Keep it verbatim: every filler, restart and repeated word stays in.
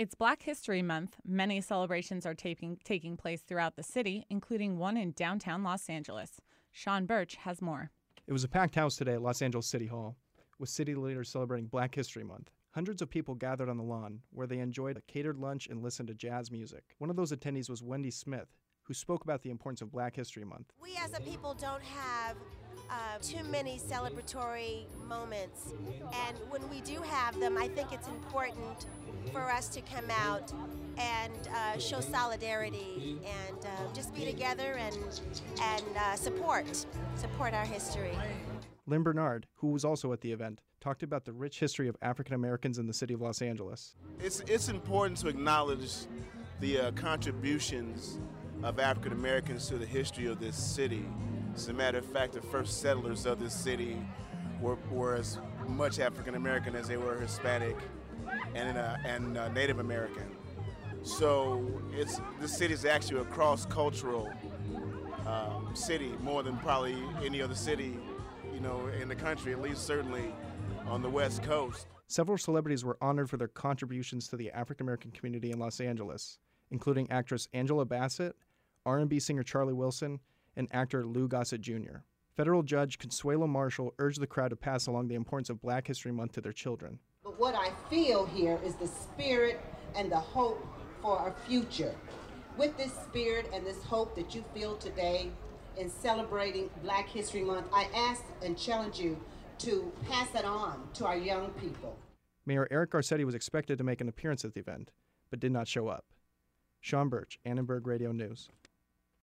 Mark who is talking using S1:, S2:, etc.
S1: It's Black History Month. Many celebrations are taking, taking place throughout the city, including one in downtown Los Angeles. Sean Birch has more.
S2: It was a packed house today at Los Angeles City Hall, with city leaders celebrating Black History Month. Hundreds of people gathered on the lawn, where they enjoyed a catered lunch and listened to jazz music. One of those attendees was Wendy Smith, who spoke about the importance of Black History Month.
S3: We as a people don't have uh, too many celebratory moments, and when we do have them, I think it's important for us to come out and uh, show solidarity and uh, just be together and and uh, support support our history.
S2: Lynn Bernard, who was also at the event, talked about the rich history of African Americans in the city of Los Angeles.
S4: It's it's important to acknowledge the uh, contributions of African Americans to the history of this city. As a matter of fact, the first settlers of this city were, were as much African American as they were Hispanic and uh, and uh, Native American. So it's this city is actually a cross-cultural um, city, more than probably any other city, you know, in the country, at least certainly on the West Coast.
S2: Several celebrities were honored for their contributions to the African American community in Los Angeles, including actress Angela Bassett, R and B singer Charlie Wilson, and actor Lou Gossett Junior Federal Judge Consuelo Marshall urged the crowd to pass along the importance of Black History Month to their children.
S5: But what I feel here is the spirit and the hope for our future. With this spirit and this hope that you feel today in celebrating Black History Month, I ask and challenge you to pass that on to our young people.
S2: Mayor Eric Garcetti was expected to make an appearance at the event, but did not show up. Sean Birch, Annenberg Radio News.